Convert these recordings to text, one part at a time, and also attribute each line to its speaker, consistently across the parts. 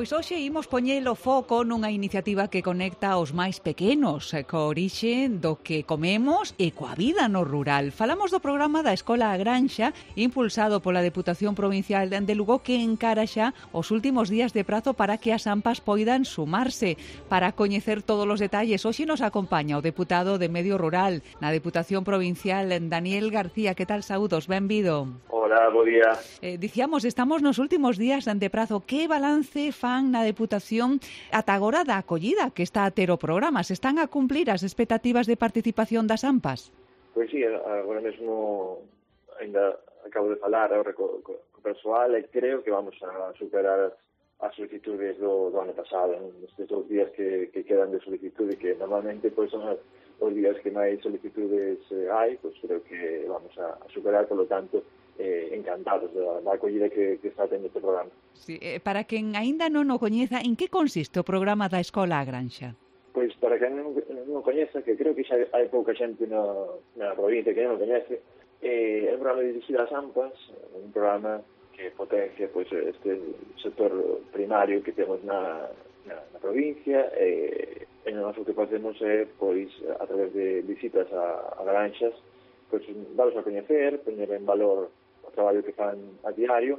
Speaker 1: Pois hoxe imos poñer o foco nunha iniciativa que conecta os máis pequenos coa orixe do que comemos e coa vida no rural. Falamos do programa da Escola A Granxa, impulsado pola Deputación Provincial de Lugo, que encara xa os últimos días de prazo para que as AMPAs poidan sumarse. Para coñecer todos os detalles, hoxe nos acompaña o deputado de Medio Rural na Deputación Provincial, Daniel García. Que tal, saúdos? Benvido.
Speaker 2: Hola, bo día.
Speaker 1: Dicíamos, estamos nos últimos días de prazo. Que balance fan na Deputación ata agora da acollida que está a ter o programa? Se están a cumplir as expectativas de participación das AMPAs?
Speaker 2: Pois sí, agora mesmo ainda acabo de falar agora co persoal e creo que vamos a superar as solicitudes do ano pasado, nestes 2 días que quedan de solicitude, que normalmente pois son os días que máis solicitudes hai, pois creo que vamos a superar, por lo tanto, encantados da acollida que está tendo este programa.
Speaker 1: Sí, para quen aínda non o coñeza, en que consiste o programa da Escola A Granxa?
Speaker 2: Pois para quen non o coñeza, que creo que xa hai pouca xente na provincia que non o coñece, é un programa dirixido ás AMPAs, un programa que potencia pois este sector primario que temos na provincia, e nós o que facemos é, pois, a través de visitas a granxas, pois, dalos a coñecer, poñer en valor o traballo que fan a diario,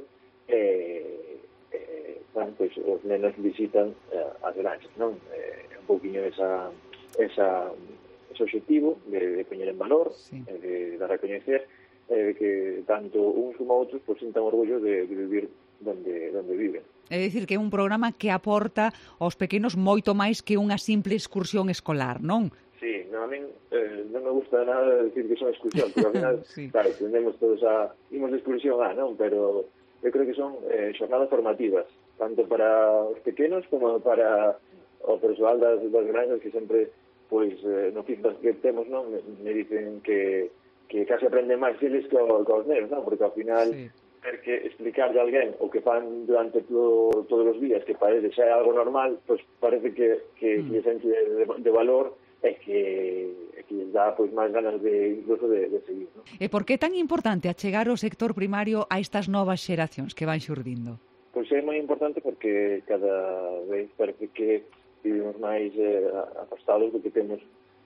Speaker 2: bueno, pois, os nenos visitan as granxas, non? Un pouquinho ese objetivo de poñer en valor, sí, de dar a coñecer, que tanto uns como outros pois, sintan orgullo de vivir donde viven.
Speaker 1: É dicir, que é un programa que aporta aos pequenos moito máis que unha simple excursión escolar, non?
Speaker 2: Sí, a min non me gusta nada decir que son excursión, porque ao final, sí, claro, tendemos todos imos de excursión non, pero eu creo que son xornadas formativas, tanto para os pequenos como para o persoal das granxas, que sempre, pois, no feedback que temos, non, me dicen que casi aprenden máis eles que os nenos, non, porque ao final, sí, ter que explicarle a alguén o que fan durante todos os días, que parece xa é algo normal, pois parece que les enche de valor e que les dá pois máis ganas incluso de seguir, non?
Speaker 1: E por que é tan importante achegar o sector primario a estas novas xeracións que van xurdindo?
Speaker 2: Pois é moi importante porque cada vez parece que vivimos máis afastados do que temos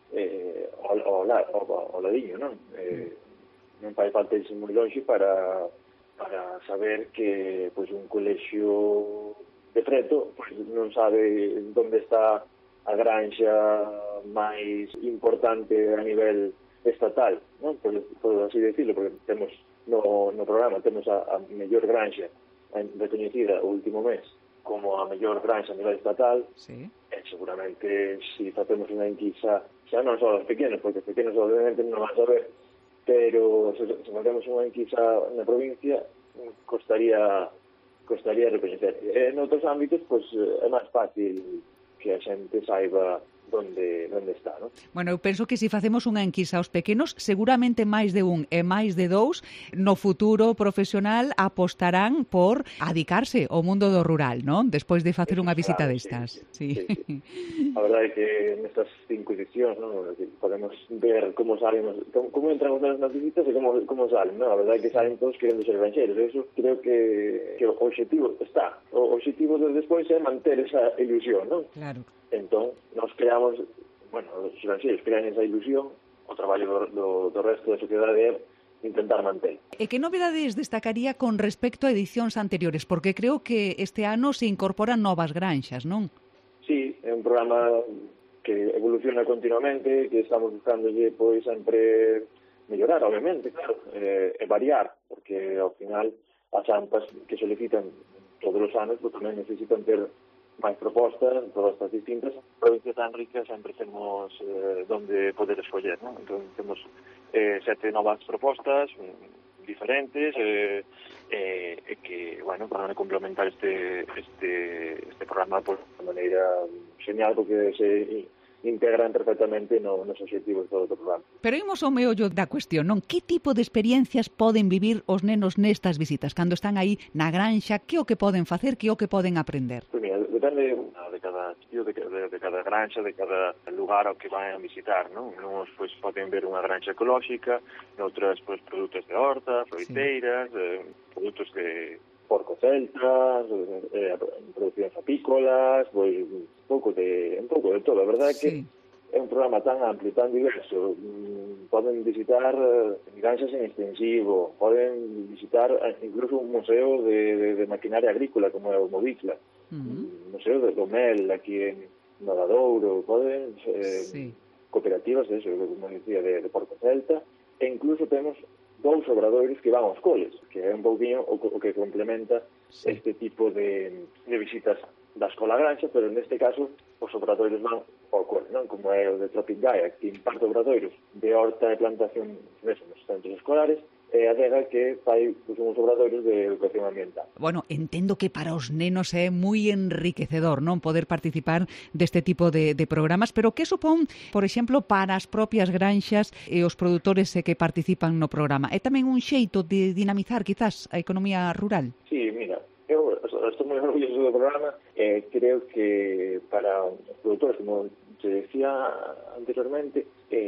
Speaker 2: ao ladiño, non? Non fai falta irse moi longe para saber que pois un colexio de preto pois non sabe onde está a granxa máis importante a nivel estatal, non? Por así decirlo, porque temos no programa temos a mellor granxa recoñecida o último mes como a mellor granxa a nivel estatal, sí, e seguramente se facemos unha enquisa xa non só os pequenos, porque os pequenos obviamente non van a saber, pero se facemos unha enquisa na provincia costaría recoñecer. En outros ámbitos, pois, é máis fácil que a xente saiba onde está, non?
Speaker 1: Bueno, eu penso que se facemos unha enquisa aos pequenos, seguramente máis de un e máis de dous no futuro profesional apostarán por adicarse ao mundo do rural, non? Despois de facer unha visita destas.
Speaker 2: Sí. A verdade é que nestas 5 edicións, non, podemos ver como salen, como entran os nas visitas e como salen, non? A verdade é que salen todos querendo ser granxeiros. Eso creo que o objetivo está. O objetivo despois é manter esa ilusión, non?
Speaker 1: Claro.
Speaker 2: Entón, nos creamos, bueno, os granxeiros crean esa ilusión, o traballo do resto da sociedade é intentar manter.
Speaker 1: E que novedades destacaría con respecto a edicións anteriores? Porque creo que este ano se incorporan novas granxas, non?
Speaker 2: Sí, é un programa que evoluciona continuamente, que estamos buscándolle, pois, sempre mellorar, obviamente, claro, e variar, porque, ao final, as AMPAs que solicitan todos os anos, pois, tamén necesitan ter máis propostas distintas. Provincia tan rica sempre temos donde poder escoller, non? Entón, temos 7 novas propostas diferentes que, bueno, van a complementar este programa por de maneira genial, porque se integran perfectamente nos obxectivos do programa.
Speaker 1: Pero imos ao meollo da cuestión, non? Que tipo de experiencias poden vivir os nenos nestas visitas? Cando están aí na granxa, que o que poden facer, que o que poden aprender?
Speaker 2: Pois mira, depende de cada sitio, de cada granxa, de cada lugar ao que van a visitar, non? Uns pois poden ver unha granxa ecolóxica, outras pois produtos de horta, froiteiras, sí, produtos de porco celtas, producións apícolas, pois un pouco de todo. A verdade é que é un programa tan amplio, tan diverso. Poden visitar granxas en extensivo, poden visitar incluso un museo de maquinaria agrícola como é o Movicla, museo do Mel aquí en Nodadouro, poden cooperativas de eso, como decía, de porco celta, e incluso temos 2 obradoiros que van aos coles, que é un pouquinho o que complementa este tipo de visitas da Escola Granxa, pero neste caso os obradoiros van ao cole, non? Como é o de Tropic Gaia, que imparte obradoiros de horta e plantación nos centros escolares, e a DEGA que fai uns obradoiros de educación ambiental.
Speaker 1: Bueno, entendo que para os nenos é moi enriquecedor, non, poder participar deste tipo de programas, pero que supón, por exemplo, para as propias granxas e os produtores que participan no programa? É tamén un xeito de dinamizar, quizás, a economía rural?
Speaker 2: Sí, mira, eu estou moi orgulloso do programa e creo que para os produtores, como te decía anteriormente,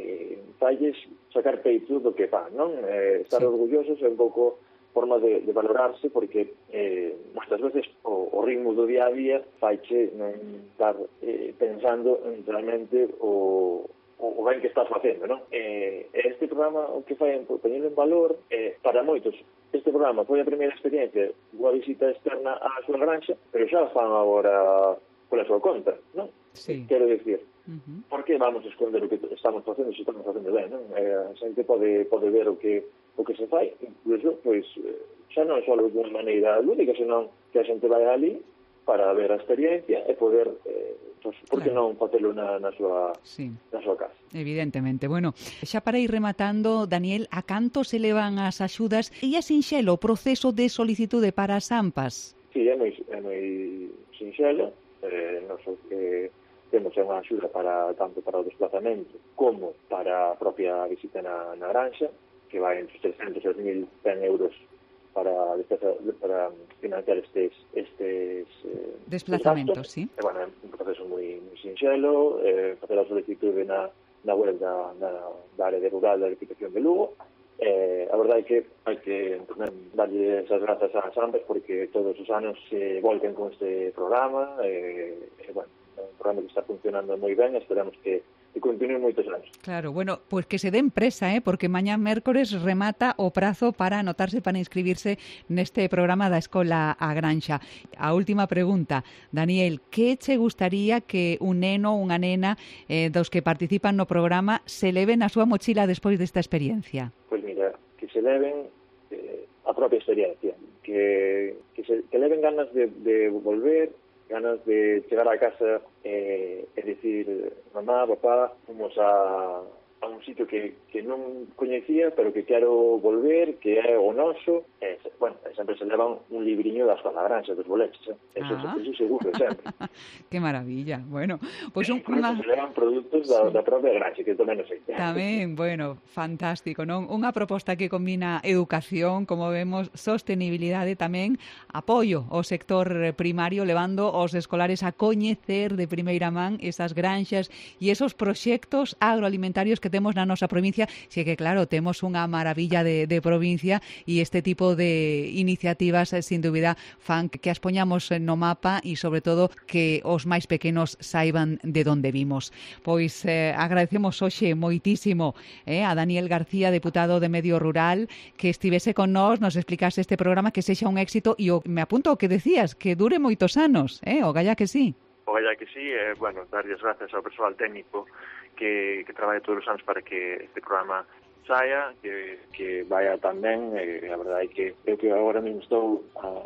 Speaker 2: falles sacar peito do que fan, non? Estar orgullosos é un pouco forma de valorarse, porque moitas veces o ritmo do día a día faiche non estar pensando realmente o ben que estás facendo, non? Este programa o que fai poñendo en valor, para moitos, este programa foi a primeira experiencia unha visita externa á súa granxa, pero xa fan agora pola súa conta, non? Sí. Quero dicir, por que vamos a esconder o que estamos facendo se estamos facendo ben, non? A xente pode ver o que se fai, incluso, pois, xa non só de unha maneira lúdica, senón que a xente vai ali para ver a experiencia e poder, pois, por que non facelo na súa casa.
Speaker 1: Evidentemente. Bueno, xa para ir rematando, Daniel, a canto se levan as axudas e é sinxelo o proceso de solicitude para as AMPAs?
Speaker 2: Sí, é moi sinxelo. Nos que temos unha axuda tanto para o desplazamento como para a propia visita na granxa, que vai entre 300 e 1.100 euros para financiar estes
Speaker 1: desplazamentos, sí.
Speaker 2: Bueno, é un proceso moi sinxelo, facer a solicitude na web da área de rural da Diputación de Lugo. A verdade é que hai que darlle esas grazas ás AMPAs porque todos os anos se volquen con este programa, bueno, é un programa que está funcionando moi ben, esperamos que continúe moitos anos.
Speaker 1: Claro, bueno, pues que se den presa, porque mañá mércores remata o prazo para anotarse, para inscribirse neste programa da Escola A Granxa. A última pregunta, Daniel, que che gustaría que un neno, unha nena dos que participan no programa se leven a súa mochila despois desta experiencia?
Speaker 2: Pois mira, que se leven a propia experiencia, que leven ganas de volver, ganas de chegar a casa e decir, mamá, papá, fomos a un sitio que non coñecía, pero que quero volver, que é o noso. Bueno, sempre se levan un libriño da Escola Granxa, dos boleches, eso seguro, sempre.
Speaker 1: Que maravilla. Bueno, pois
Speaker 2: se levan produtos da propia Granxa, que tamén non sei.
Speaker 1: Tamén, bueno, fantástico, non? Unha proposta que combina educación, como vemos, sostenibilidade, tamén apoio ao sector primario, levando os escolares a coñecer de primeira man esas granxas e esos proxectos agroalimentarios que temos na nosa provincia, xe que claro, temos unha maravilla de provincia e este tipo de iniciativas sin dúbida fan que as poñamos no mapa e sobre todo que os máis pequenos saiban de onde vimos. Pois agradecemos hoxe moitísimo a Daniel García, deputado de Medio Rural, que estivese con nós, nos explicase este programa, que sexa un éxito e me apunto o que decías, que dure moitos anos, o galla que sí.
Speaker 2: O galla que sí, bueno, darles gracias ao persoal técnico que traballa todos os anos para que este programa saia, que vaya tan ben. A verdade é que eu que agora mesmo estou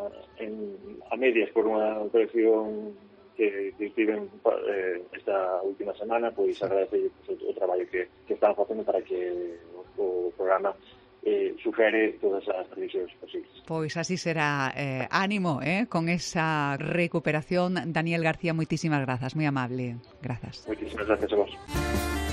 Speaker 2: a medias por unha operación que estiven esta última semana, pois agradece o traballo que están facendo para que o programa supere todas as previsións posibles.
Speaker 1: Pois así será. Ánimo, con esa recuperación. Daniel García, moitísimas grazas, moi amable. Grazas.
Speaker 2: Moitísimas grazas a vos.